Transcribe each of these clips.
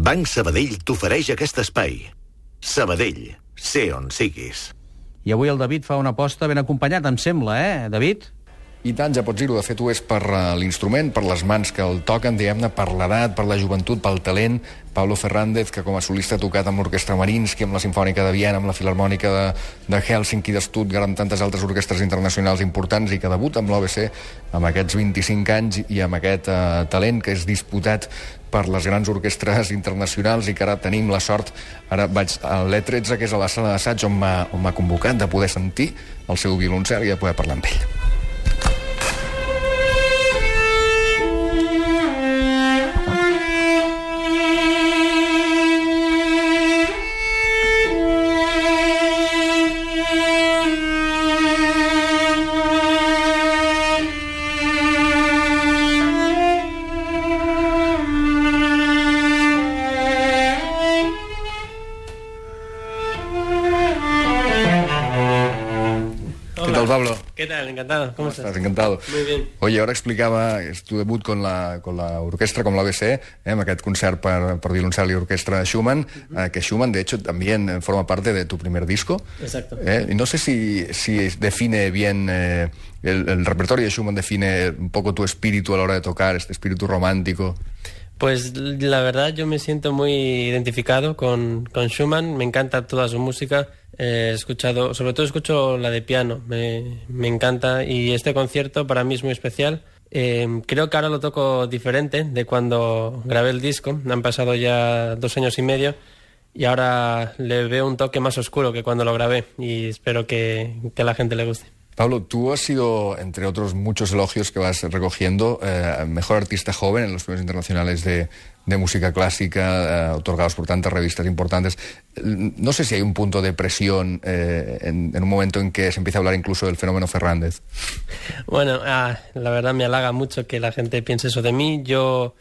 Banc Sabadell t'ofereix aquest espai. Sabadell, sé on siguis. I avui el David fa una aposta ben acompanyat, em sembla, David? I tant, ja pots dir-ho. De fet, ho és per l'instrument, per les mans que el toquen, diguem-ne, per l'edat, per la joventut, pel talent. Pablo Fernández, que com a solista ha tocat amb l'Orquestra Mariinsky, amb la Simfònica de Viena, amb la Filharmònica de Hèlsinki, de Stuttgart, amb tantes altres orquestres internacionals importants, i que debuta amb l'OBC amb aquests 25 anys i amb aquest talent que és disputat per les grans orquestres internacionals, i que ara tenim la sort, ara vaig a l'E13, que és a la sala d'assaig on m'ha convocat, de poder sentir el seu violoncel i de poder parlar amb ell. Pablo. ¿Qué tal? Encantado. ¿Cómo estás? Encantado. Muy bien. Oye, ahora explicaba, es tu debut con la orquestra, con la OBC, amb aquest concert per violoncel y orquestra de Schumann, que Schumann, de hecho, también forma parte de tu primer disco. Exacto. Y no sé si define bien, el repertorio de Schumann define un poco tu espíritu a la hora de tocar, este espíritu romántico. Pues la verdad yo me siento muy identificado con Schumann, me encanta toda su música, sobre todo escucho la de piano, me encanta, y este concierto para mí es muy especial. Creo que ahora lo toco diferente de cuando grabé el disco, han pasado ya 2 años y medio y ahora le veo un toque más oscuro que cuando lo grabé, y espero que a la gente le guste. Pablo, tú has sido, entre otros muchos elogios que vas recogiendo, mejor artista joven en los premios internacionales de música clásica, otorgados por tantas revistas importantes. No sé si hay un punto de presión en un momento en que se empieza a hablar incluso del fenómeno Fernández. Bueno, la verdad me halaga mucho que la gente piense eso de mí. Yo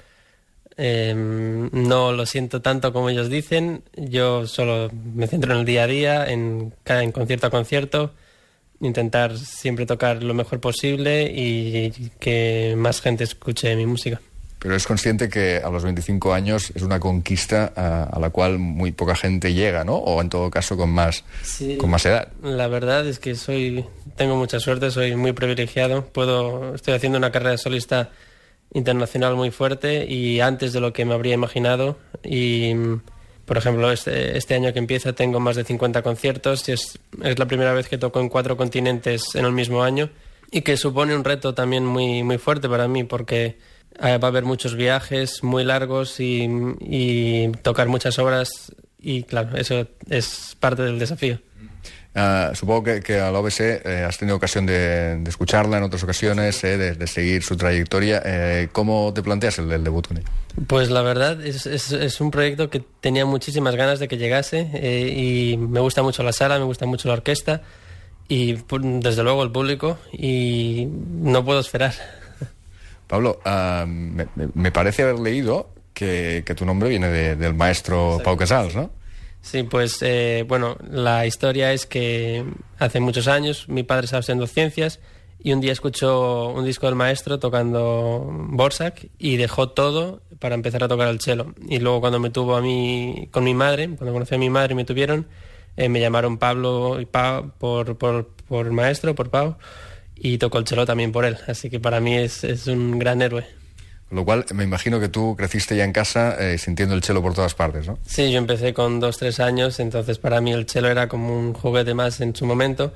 no lo siento tanto como ellos dicen. Yo solo me centro en el día a día, en concierto a concierto, intentar siempre tocar lo mejor posible y que más gente escuche mi música. Pero es consciente que a los 25 años es una conquista a la cual muy poca gente llega, ¿no? O en todo caso con más edad. La verdad es que tengo mucha suerte, soy muy privilegiado. Estoy haciendo una carrera solista internacional muy fuerte y antes de lo que me habría imaginado. Y por ejemplo, este año que empieza tengo más de 50 conciertos y es la primera vez que toco en 4 continentes en el mismo año, y que supone un reto también muy, muy fuerte para mí, porque va a haber muchos viajes muy largos y tocar muchas obras, y claro, eso es parte del desafío. Supongo que a la OBC has tenido ocasión de escucharla en otras ocasiones, de seguir su trayectoria. ¿Cómo te planteas el debut con ella? Pues la verdad es un proyecto que tenía muchísimas ganas de que llegase, y me gusta mucho la sala, me gusta mucho la orquesta y desde luego el público, y no puedo esperar. Pablo, me parece haber leído que tu nombre viene del maestro Pau Casals, ¿no? Sí, pues bueno, la historia es que hace muchos años mi padre estaba estudiando ciencias y un día escuchó un disco del maestro tocando Dvořák y dejó todo para empezar a tocar el cello. Y luego cuando me tuvo a mí con mi madre, cuando conocí a mi madre y me tuvieron, me llamaron Pablo y Pau por el maestro, por Pau, y tocó el cello también por él. Así que para mí es un gran héroe. Con lo cual, me imagino que tú creciste ya en casa sintiendo el cello por todas partes, ¿no? Sí, yo empecé con 2-3 años, entonces para mí el cello era como un juguete más en su momento,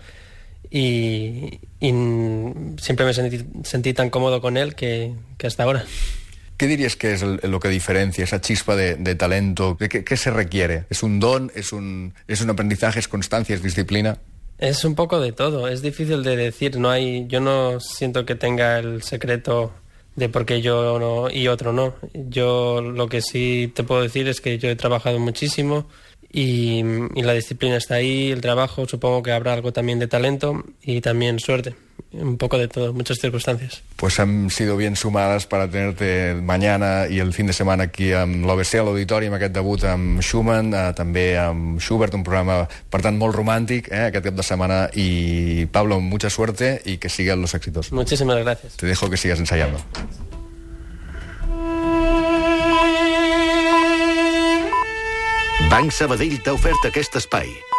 y siempre me sentí tan cómodo con él que hasta ahora. ¿Qué dirías que es lo que diferencia esa chispa de talento? ¿Qué se requiere? ¿Es un don? ¿Es un aprendizaje? ¿Es constancia? ¿Es disciplina? Es un poco de todo, es difícil de decir. Yo no siento que tenga el secreto de por qué yo no y otro no. Yo lo que sí te puedo decir es que yo he trabajado muchísimo y la disciplina está ahí, el trabajo, supongo que habrá algo también de talento y también suerte. Un poco de todo, muchas circunstancias. Pues han sido bien sumadas para tenerte mañana i el fin de setmana aquí amb l'OBC a l'Auditori, amb aquest debut amb Schumann, també amb Schubert, un programa, per tant, molt romàntic, aquest cap de setmana. Y Pablo, mucha suerte y que sigan los éxitos. Muchísimas gracias. Te dejo que sigas ensayando. Banc Sabadell t'ha ofert aquest espai.